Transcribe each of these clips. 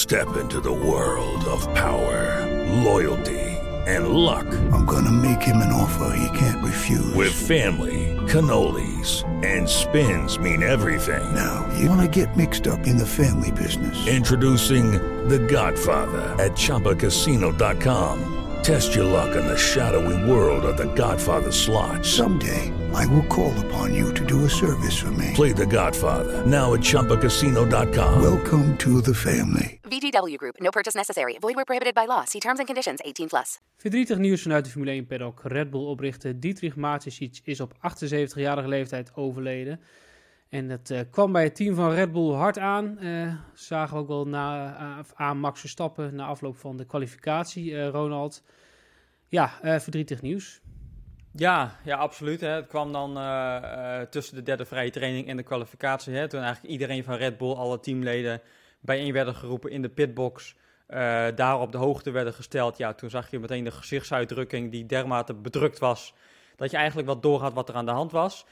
Step into the world of power, loyalty, and luck. I'm gonna make him an offer he can't refuse. With family, cannolis, and spins mean everything. Now, you wanna get mixed up in the family business. Introducing The Godfather at ChumbaCasino.com. Test your luck in the shadowy world of The Godfather slot. Someday, I will call upon you to do a service for me. Play The Godfather, now at ChumbaCasino.com. Welcome to the family. VGW Group. No purchase necessary. Void where prohibited by law. See terms and conditions. 18+. Verdrietig nieuws vanuit de Formule 1 paddock. Red Bull-oprichter Dietrich Mateschitz is op 78-jarige leeftijd overleden. En dat kwam bij het team van Red Bull hard aan. Zagen we ook wel aan Max Verstappen na afloop van de kwalificatie, Ronald. Ja, verdrietig nieuws. Ja, absoluut. Hè. Het kwam dan tussen de derde vrije training en de kwalificatie. Hè, toen eigenlijk iedereen van Red Bull, alle teamleden, bijeen werden geroepen in de pitbox. Daar op de hoogte werden gesteld. Ja, toen zag je meteen de gezichtsuitdrukking die dermate bedrukt was, dat je eigenlijk wel doorhad wat er aan de hand was.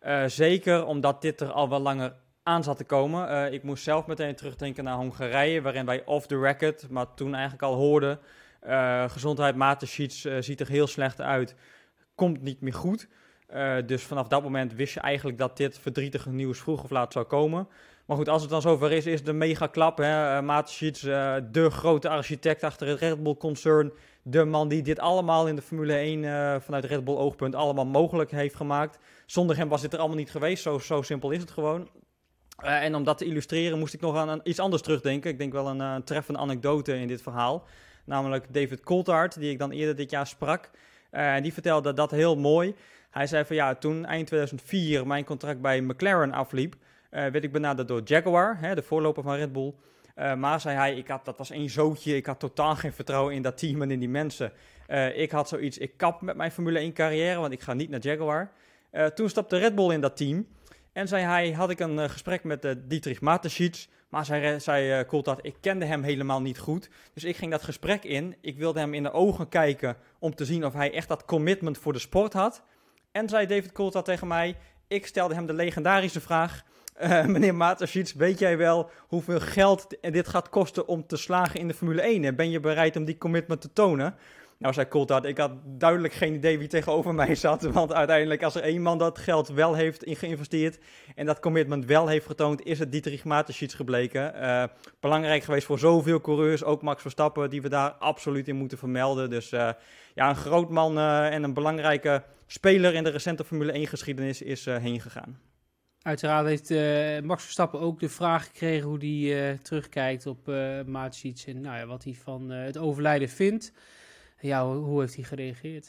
Zeker omdat dit er al wel langer aan zat te komen. Ik moest zelf meteen terugdenken naar Hongarije, waarin wij off the record, maar toen eigenlijk al hoorden, gezondheid Mateschitz ziet er heel slecht uit, komt niet meer goed. Dus vanaf dat moment wist je eigenlijk dat dit verdrietige nieuws vroeg of laat zou komen. Maar goed, als het dan zover is de mega klap. Mateschitz, de grote architect achter het Red Bull-concern. De man die dit allemaal in de Formule 1 vanuit Red Bull oogpunt allemaal mogelijk heeft gemaakt. Zonder hem was dit er allemaal niet geweest. Zo simpel is het gewoon. En om dat te illustreren moest ik nog aan iets anders terugdenken. Ik denk wel een treffende anekdote in dit verhaal. Namelijk David Coulthard, die ik dan eerder dit jaar sprak. En die vertelde dat heel mooi. Hij zei van ja, toen eind 2004 mijn contract bij McLaren afliep, werd ik benaderd door Jaguar, de voorloper van Red Bull. Maar zei hij, dat was één zootje, ik had totaal geen vertrouwen in dat team en in die mensen. Ik had zoiets, ik kap met mijn Formule 1 carrière, want ik ga niet naar Jaguar. Toen stapte Red Bull in dat team. En zei hij, had ik een gesprek met Dietrich Mateschitz. Maar zei Coulthard, ik kende hem helemaal niet goed. Dus ik ging dat gesprek in. Ik wilde hem in de ogen kijken om te zien of hij echt dat commitment voor de sport had. En zei David Coulthard tegen mij, ik stelde hem de legendarische vraag: meneer Mateschitz, weet jij wel hoeveel geld dit gaat kosten om te slagen in de Formule 1? En ben je bereid om die commitment te tonen? Nou, zei Coulthard, ik had duidelijk geen idee wie tegenover mij zat. Want uiteindelijk, als er één man dat geld wel heeft geïnvesteerd en dat commitment wel heeft getoond, is het Dietrich Mateschitz gebleken. Belangrijk geweest voor zoveel coureurs, ook Max Verstappen, die we daar absoluut in moeten vermelden. Dus een groot man en een belangrijke speler in de recente Formule 1 geschiedenis is heen gegaan. Uiteraard heeft Max Verstappen ook de vraag gekregen hoe hij terugkijkt op Mateschitz en wat hij van het overlijden vindt. Ja, hoe heeft hij gereageerd?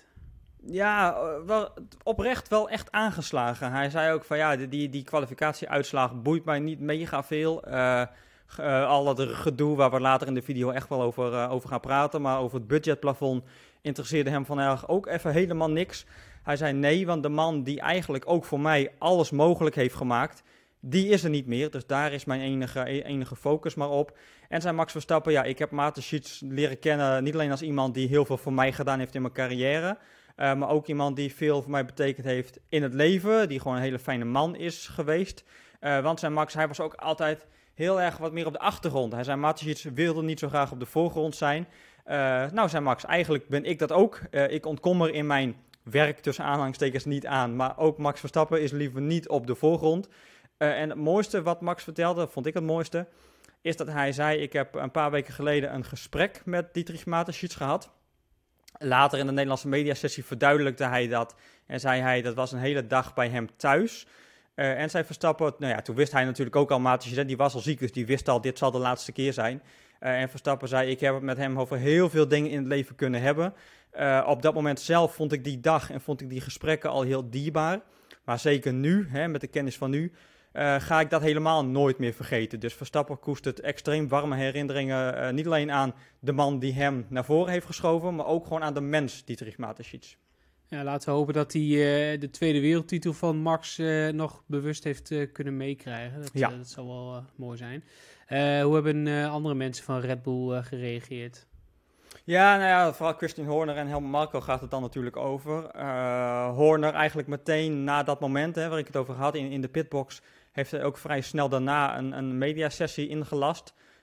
Ja, oprecht wel echt aangeslagen. Hij zei ook van die kwalificatieuitslag boeit mij niet mega veel. Al dat gedoe waar we later in de video echt wel over gaan praten, maar over het budgetplafond interesseerde hem vandaag ook even helemaal niks. Hij zei nee, want de man die eigenlijk ook voor mij alles mogelijk heeft gemaakt, die is er niet meer. Dus daar is mijn enige focus maar op. En zei Max Verstappen, ik heb Mateschitz leren kennen, niet alleen als iemand die heel veel voor mij gedaan heeft in mijn carrière, maar ook iemand die veel voor mij betekend heeft in het leven, die gewoon een hele fijne man is geweest. Want zei Max, hij was ook altijd heel erg wat meer op de achtergrond. Hij zei, Mateschitz wilde niet zo graag op de voorgrond zijn. Zei Max, eigenlijk ben ik dat ook. Ik ontkom er in mijn werk tussen aanhalingstekens niet aan, maar ook Max Verstappen is liever niet op de voorgrond. En het mooiste wat Max vertelde, vond ik het mooiste, is dat hij zei, ik heb een paar weken geleden een gesprek met Dietrich Mateschitz gehad. Later in de Nederlandse mediasessie verduidelijkte hij dat en zei hij, dat was een hele dag bij hem thuis. En zei Verstappen, toen wist hij natuurlijk ook al Mateschitz, die was al ziek, dus die wist al, dit zal de laatste keer zijn. En Verstappen zei, ik heb het met hem over heel veel dingen in het leven kunnen hebben. Op dat moment zelf vond ik die dag en vond ik die gesprekken al heel dierbaar. Maar zeker nu, met de kennis van nu, ga ik dat helemaal nooit meer vergeten. Dus Verstappen koestert extreem warme herinneringen, niet alleen aan de man die hem naar voren heeft geschoven, maar ook gewoon aan de mens Dietrich Mateschitz. Ja, laten we hopen dat hij de tweede wereldtitel van Max nog bewust heeft kunnen meekrijgen. Dat zou wel mooi zijn. Hoe hebben andere mensen van Red Bull gereageerd? Ja, vooral Christian Horner en Helmut Marko gaat het dan natuurlijk over. Horner eigenlijk meteen na dat moment waar ik het over had in de pitbox, heeft hij ook vrij snel daarna een mediasessie ingelast.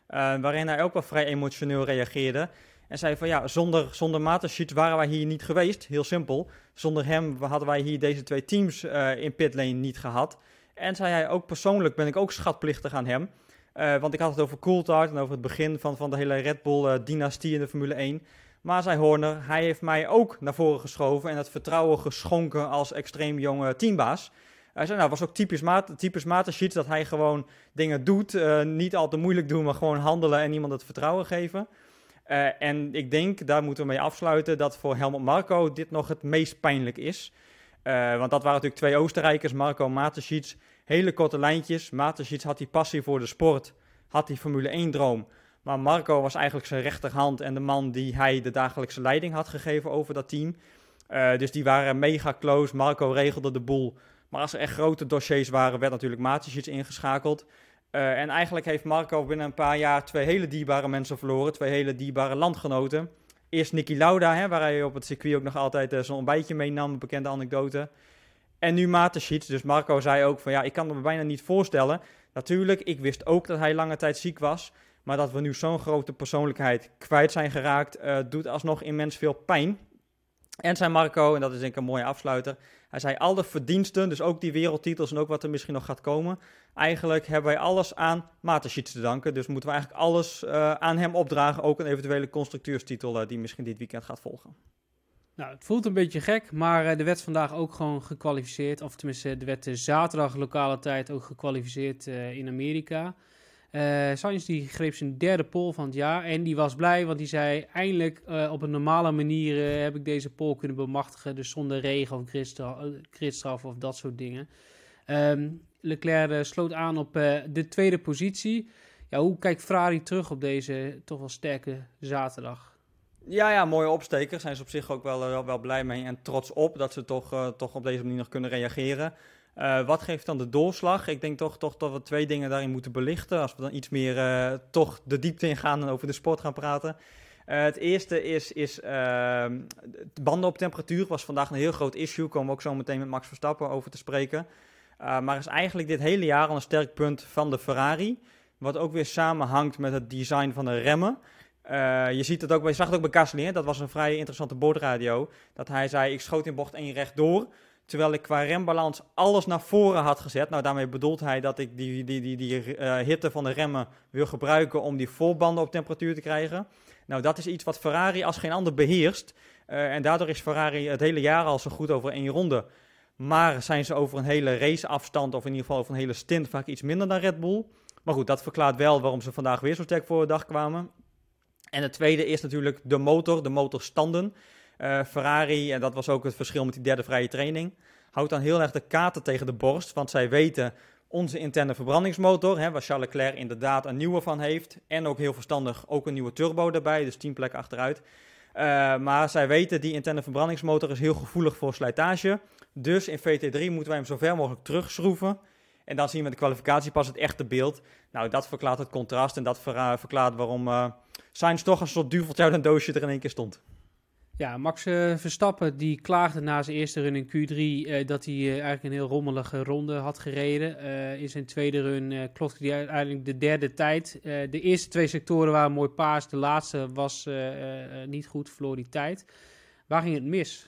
waarin hij ook wel vrij emotioneel reageerde. En zei van ja, zonder Mateschitz waren wij hier niet geweest. Heel simpel. Zonder hem hadden wij hier deze 2 teams in pitlane niet gehad. En zei hij ook persoonlijk ben ik ook schatplichtig aan hem. Want ik had het over Coulthard en over het begin van de hele Red Bull-dynastie in de Formule 1. Maar zei Horner, hij heeft mij ook naar voren geschoven en het vertrouwen geschonken als extreem jonge teambaas. Hij zei, nou, was ook typisch Mateschitz dat hij gewoon dingen doet. Niet al te moeilijk doen, maar gewoon handelen en iemand het vertrouwen geven. En ik denk, daar moeten we mee afsluiten, dat voor Helmut Marko dit nog het meest pijnlijk is. Want dat waren natuurlijk 2 Oostenrijkers, Marko en Mateschitz. Hele korte lijntjes. Mateschitz had die passie voor de sport, had die Formule 1-droom. Maar Marko was eigenlijk zijn rechterhand en de man die hij de dagelijkse leiding had gegeven over dat team. Dus die waren mega close. Marko regelde de boel. Maar als er echt grote dossiers waren, werd natuurlijk Mateschitz ingeschakeld. En eigenlijk heeft Marko binnen een paar jaar 2 hele dierbare mensen verloren. 2 hele dierbare landgenoten. Eerst Niki Lauda, waar hij op het circuit ook nog altijd zo'n ontbijtje meenam, een bekende anekdote. En nu Mateschitz. Dus Marko zei ook van ja, ik kan me bijna niet voorstellen. Natuurlijk, ik wist ook dat hij lange tijd ziek was. Maar dat we nu zo'n grote persoonlijkheid kwijt zijn geraakt, doet alsnog immens veel pijn. En zei Marko, en dat is denk ik een mooie afsluiter, hij zei alle verdiensten, dus ook die wereldtitels en ook wat er misschien nog gaat komen, eigenlijk hebben wij alles aan Mateschitz te danken. Dus moeten we eigenlijk alles aan hem opdragen, ook een eventuele constructeurstitel die misschien dit weekend gaat volgen. Nou, het voelt een beetje gek, maar er werd vandaag ook gewoon gekwalificeerd, of tenminste, er werd zaterdag lokale tijd ook gekwalificeerd in Amerika. Sainz die greep zijn 3e pole van het jaar en die was blij, want die zei eindelijk op een normale manier heb ik deze pole kunnen bemachtigen, dus zonder regen of gridstraf of dat soort dingen. Leclerc sloot aan op de 2e positie. Ja, hoe kijkt Ferrari terug op deze toch wel sterke zaterdag? Ja, mooie opsteker. Zijn ze op zich ook wel blij mee en trots op dat ze toch op deze manier nog kunnen reageren. Wat geeft dan de doorslag? Ik denk toch dat we 2 dingen daarin moeten belichten. Als we dan iets meer toch de diepte ingaan en over de sport gaan praten. Het eerste is banden op temperatuur. Was vandaag een heel groot issue. Komen we ook zo meteen met Max Verstappen over te spreken. Maar is eigenlijk dit hele jaar al een sterk punt van de Ferrari. Wat ook weer samenhangt met het design van de remmen. Je zag het ook bij Gasly, hè? Dat was een vrij interessante bordradio. Dat hij zei, ik schoot in bocht 1 rechtdoor. Terwijl ik qua rembalans alles naar voren had gezet. Nou, daarmee bedoelt hij dat ik die hitte van de remmen wil gebruiken om die voorbanden op temperatuur te krijgen. Nou, dat is iets wat Ferrari als geen ander beheerst. En daardoor is Ferrari het hele jaar al zo goed over 1 ronde. Maar zijn ze over een hele raceafstand, of in ieder geval over een hele stint, vaak iets minder dan Red Bull. Maar goed, dat verklaart wel waarom ze vandaag weer zo sterk voor de dag kwamen. En het tweede is natuurlijk de motorstanden. Ferrari, en dat was ook het verschil met die 3e vrije training, houdt dan heel erg de kaarten tegen de borst. Want zij weten, onze interne verbrandingsmotor, waar Charles Leclerc inderdaad een nieuwe van heeft. En ook heel verstandig, ook een nieuwe turbo daarbij, dus 10 plekken achteruit. Maar zij weten, die interne verbrandingsmotor is heel gevoelig voor slijtage. Dus in VT3 moeten wij hem zo ver mogelijk terugschroeven. En dan zien we in de kwalificatie pas het echte beeld. Nou, dat verklaart het contrast en dat verklaart waarom Sainz toch een soort duveltje uit een doosje er in één keer stond. Ja, Max Verstappen die klaagde na zijn eerste run in Q3 dat hij eigenlijk een heel rommelige ronde had gereden. In zijn tweede run klopte hij uiteindelijk de 3e tijd. De eerste 2 sectoren waren mooi paars, de laatste was niet goed, verloor die tijd. Waar ging het mis?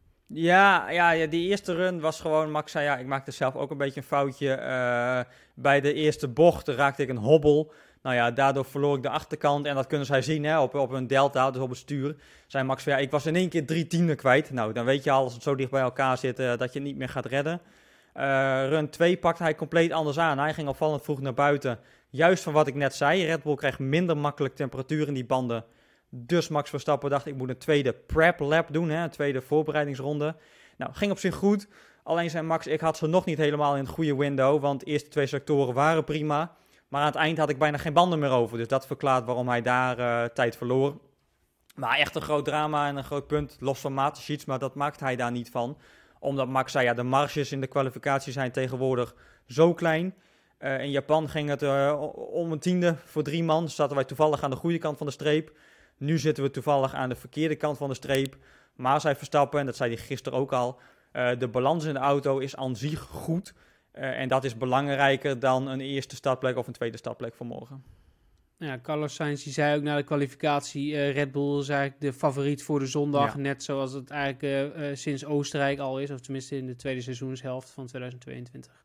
Ja, die eerste run was gewoon, Max zei ja, ik maakte zelf ook een beetje een foutje. Bij de eerste bocht raakte ik een hobbel. Nou ja, daardoor verloor ik de achterkant en dat kunnen zij zien hè, op een delta, dus op het stuur. Zei Max van ja, ik was in één keer 3 tienden kwijt. Nou, dan weet je al als het zo dicht bij elkaar zit dat je het niet meer gaat redden. Run 2 pakte hij compleet anders aan. Hij ging opvallend vroeg naar buiten. Juist van wat ik net zei, Red Bull krijgt minder makkelijk temperatuur in die banden. Dus Max Verstappen dacht ik moet een tweede prep lap doen, hè, een tweede voorbereidingsronde. Nou, ging op zich goed. Alleen zei Max, ik had ze nog niet helemaal in het goede window, want de eerste 2 sectoren waren prima. Maar aan het eind had ik bijna geen banden meer over. Dus dat verklaart waarom hij daar tijd verloor. Maar echt een groot drama en een groot punt. Los van Mateschitz, maar dat maakt hij daar niet van. Omdat Max zei, ja, de marges in de kwalificatie zijn tegenwoordig zo klein. In Japan ging het om een tiende voor 3 man. Dus zaten wij toevallig aan de goede kant van de streep. Nu zitten we toevallig aan de verkeerde kant van de streep. Maar zei Verstappen, en dat zei hij gisteren ook al, de balans in de auto is aan zich goed. En dat is belangrijker dan een eerste startplek of een tweede startplek voor morgen. Ja, Carlos Sainz die zei ook na de kwalificatie, Red Bull is eigenlijk de favoriet voor de zondag. Ja. Net zoals het eigenlijk sinds Oostenrijk al is, of tenminste in de tweede seizoenshelft van 2022.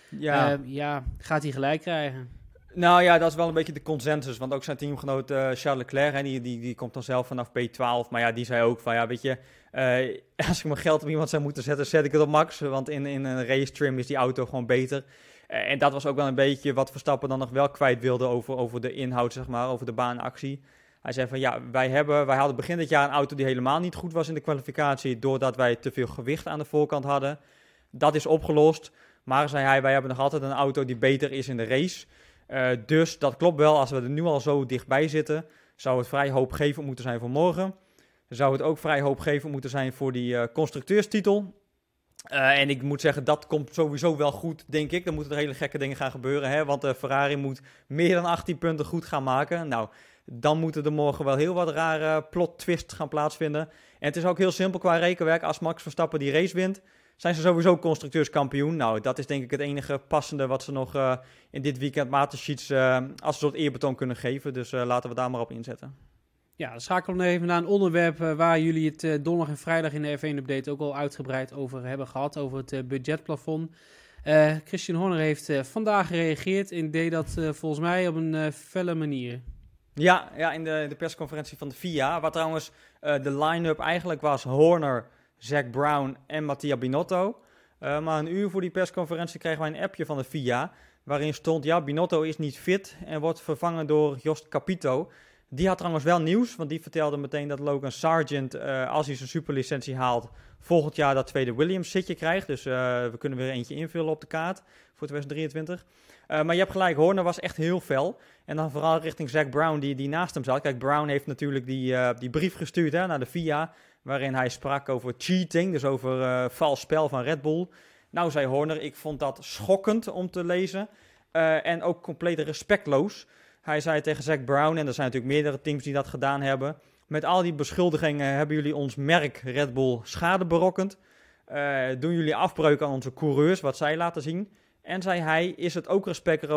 Gaat hij gelijk krijgen? Nou ja, dat is wel een beetje de consensus. Want ook zijn teamgenoot Charles Leclerc, hè, die komt dan zelf vanaf P12. Maar ja, die zei ook van, ja, weet je, als ik mijn geld op iemand zou moeten zetten, zet ik het op Max. Want in een race trim is die auto gewoon beter. En dat was ook wel een beetje wat Verstappen dan nog wel kwijt wilde over de inhoud, zeg maar, over de baanactie. Hij zei van, ja, wij hadden begin dit jaar een auto die helemaal niet goed was in de kwalificatie, doordat wij te veel gewicht aan de voorkant hadden. Dat is opgelost. Maar, zei hij, wij hebben nog altijd een auto die beter is in de race. Dus dat klopt wel, als we er nu al zo dichtbij zitten, zou het vrij hoopgevend moeten zijn voor morgen. Zou het ook vrij hoopgevend moeten zijn voor die constructeurstitel. En ik moet zeggen, dat komt sowieso wel goed, denk ik. Dan moeten er hele gekke dingen gaan gebeuren, hè? Want Ferrari moet meer dan 18 punten goed gaan maken. Nou, dan moeten er morgen wel heel wat rare plot twists gaan plaatsvinden. En het is ook heel simpel qua rekenwerk. Als Max Verstappen die race wint, zijn ze sowieso constructeurskampioen. Nou, dat is denk ik het enige passende wat ze nog in dit weekend Mateschitz als een soort eerbetoon kunnen geven. Dus laten we daar maar op inzetten. Ja, dan schakelen we nog even naar een onderwerp waar jullie het donderdag en vrijdag in de F1-update ook al uitgebreid over hebben gehad, over het budgetplafond. Christian Horner heeft vandaag gereageerd en deed dat volgens mij op een felle manier. Ja, in de persconferentie van de FIA, waar trouwens de line-up eigenlijk was Horner, Zac Brown en Mattia Binotto. Maar een uur voor die persconferentie kregen wij een appje van de FIA, waarin stond, ja, Binotto is niet fit en wordt vervangen door Jost Capito. Die had trouwens wel nieuws, want die vertelde meteen dat Logan Sargent, als hij zijn superlicentie haalt, volgend jaar dat tweede Williams-zitje krijgt. Dus we kunnen weer eentje invullen op de kaart voor 2023. Maar je hebt gelijk, Horner was echt heel fel. En dan vooral richting Zac Brown, die naast hem zat. Kijk, Brown heeft natuurlijk die brief gestuurd naar de FIA, waarin hij sprak over cheating, dus over vals spel van Red Bull. Nou, zei Horner, ik vond dat schokkend om te lezen en ook compleet respectloos. Hij zei tegen Zac Brown, en er zijn natuurlijk meerdere teams die dat gedaan hebben, met al die beschuldigingen hebben jullie ons merk Red Bull schade berokkend. Doen jullie afbreuk aan onze coureurs, wat zij laten zien. En zei hij, is het ook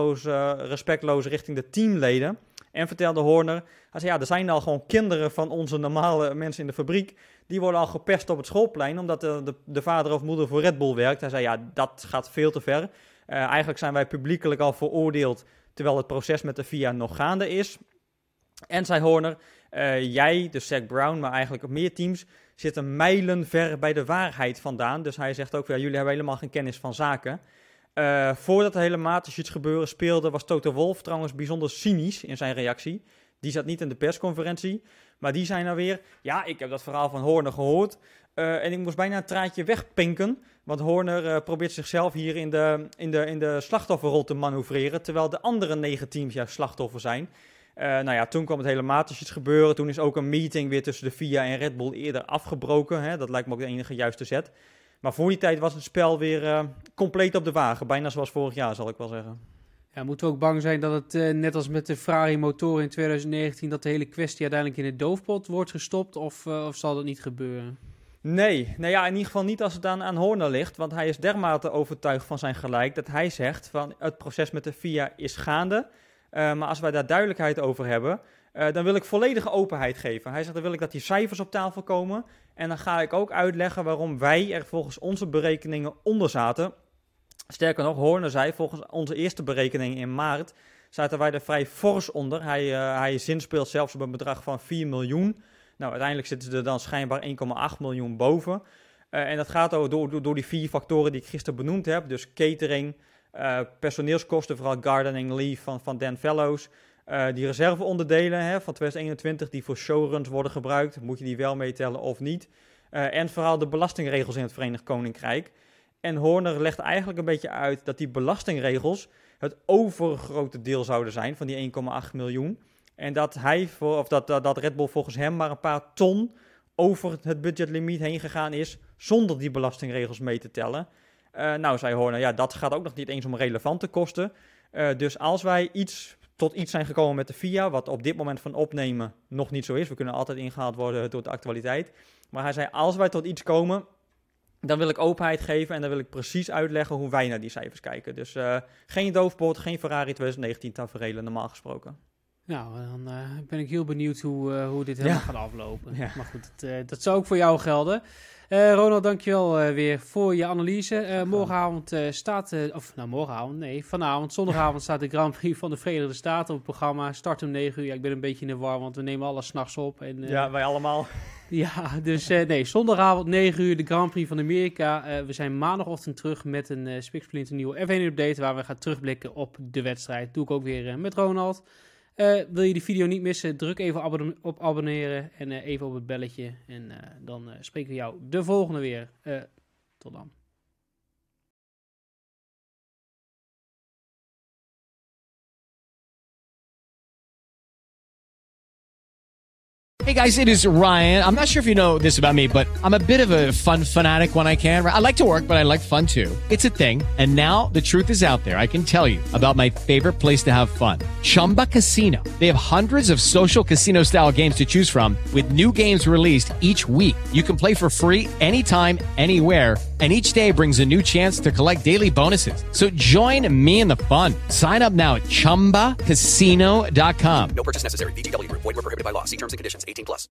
respectloos richting de teamleden. En vertelde Horner, hij zei, ja, er zijn al gewoon kinderen van onze normale mensen in de fabriek, die worden al gepest op het schoolplein, omdat de vader of moeder voor Red Bull werkt. Hij zei, ja, dat gaat veel te ver. Eigenlijk zijn wij publiekelijk al veroordeeld, terwijl het proces met de FIA nog gaande is. En zei Horner, jij, dus Zac Brown, maar eigenlijk ook meer teams, zitten mijlenver bij de waarheid vandaan. Dus hij zegt ook, ja, jullie hebben helemaal geen kennis van zaken. Voordat er hele Mateschitz gebeuren speelde, was Toto Wolff trouwens bijzonder cynisch in zijn reactie. Die zat niet in de persconferentie, maar die zei nou weer, ja, ik heb dat verhaal van Horner gehoord en ik moest bijna een traantje wegpinken, want Horner probeert zichzelf hier in de slachtofferrol te manoeuvreren, terwijl de andere 9 teams juist slachtoffer zijn. Nou ja, toen kwam het hele Mateschitz gebeuren, toen is ook een meeting weer tussen de FIA en Red Bull eerder afgebroken, hè? Dat lijkt me ook de enige juiste zet. Maar voor die tijd was het spel weer compleet op de wagen, bijna zoals vorig jaar zal ik wel zeggen. Ja, moeten we ook bang zijn dat het, net als met de Ferrari motoren in 2019, dat de hele kwestie uiteindelijk in de doofpot wordt gestopt? Of zal dat niet gebeuren? Nee, nou ja, in ieder geval niet als het aan Horner ligt. Want hij is dermate overtuigd van zijn gelijk dat hij zegt van het proces met de FIA is gaande. Maar als wij daar duidelijkheid over hebben, dan wil ik volledige openheid geven. Hij zegt, dan wil ik dat die cijfers op tafel komen. En dan ga ik ook uitleggen waarom wij er volgens onze berekeningen onder zaten. Sterker nog, Horner zei, volgens onze eerste berekening in maart zaten wij er vrij fors onder. Hij zinspeelt zelfs op een bedrag van 4 miljoen. Nou, uiteindelijk zitten ze er dan schijnbaar 1,8 miljoen boven. En dat gaat door die 4 factoren die ik gisteren benoemd heb. Dus catering, personeelskosten, vooral gardening leave van Dan Fellows. Die reserveonderdelen van 2021 die voor showruns worden gebruikt. Moet je die wel meetellen of niet? En vooral de belastingregels in het Verenigd Koninkrijk. En Horner legt eigenlijk een beetje uit dat die belastingregels het overgrote deel zouden zijn van die 1,8 miljoen. En dat dat Red Bull volgens hem maar een paar ton over het budgetlimiet heen gegaan is, zonder die belastingregels mee te tellen. Nou, zei Horner, ja, dat gaat ook nog niet eens om relevante kosten. Dus als wij tot iets zijn gekomen met de FIA, wat op dit moment van opnemen nog niet zo is, we kunnen altijd ingehaald worden door de actualiteit. Maar hij zei, als wij tot iets komen, dan wil ik openheid geven en dan wil ik precies uitleggen hoe wij naar die cijfers kijken. Dus geen doofpot, geen Ferrari 2019 taferelen, normaal gesproken. Nou, dan ben ik heel benieuwd hoe dit helemaal gaat aflopen. Ja. Maar goed, dat zou ook voor jou gelden. Ronald, dankjewel weer voor je analyse. Morgenavond zondagavond staat de Grand Prix van de Verenigde Staten op het programma. Start om 9 uur. Ja, ik ben een beetje in de war, want we nemen alles 's nachts op. En, Ja, wij allemaal. Ja, dus zondagavond 9 uur de Grand Prix van Amerika. We zijn maandagochtend terug met een spiksplinternieuwe F1-update waar we gaan terugblikken op de wedstrijd. Doe ik ook weer met Ronald. Wil je die video niet missen, druk even op abonneren en even op het belletje. En dan spreken we jou de volgende weer. Tot dan. Hey guys, it is Ryan. I'm not sure if you know this about me, but I'm a bit of a fun fanatic when I can. I like to work, but I like fun too. It's a thing. And now the truth is out there. I can tell you about my favorite place to have fun. Chumba Casino. They have hundreds of social casino style games to choose from with new games released each week. You can play for free anytime, anywhere. And each day brings a new chance to collect daily bonuses. So join me in the fun. Sign up now at ChumbaCasino.com. No purchase necessary. VGW Group. Void where prohibited by law. See terms and conditions. 18+.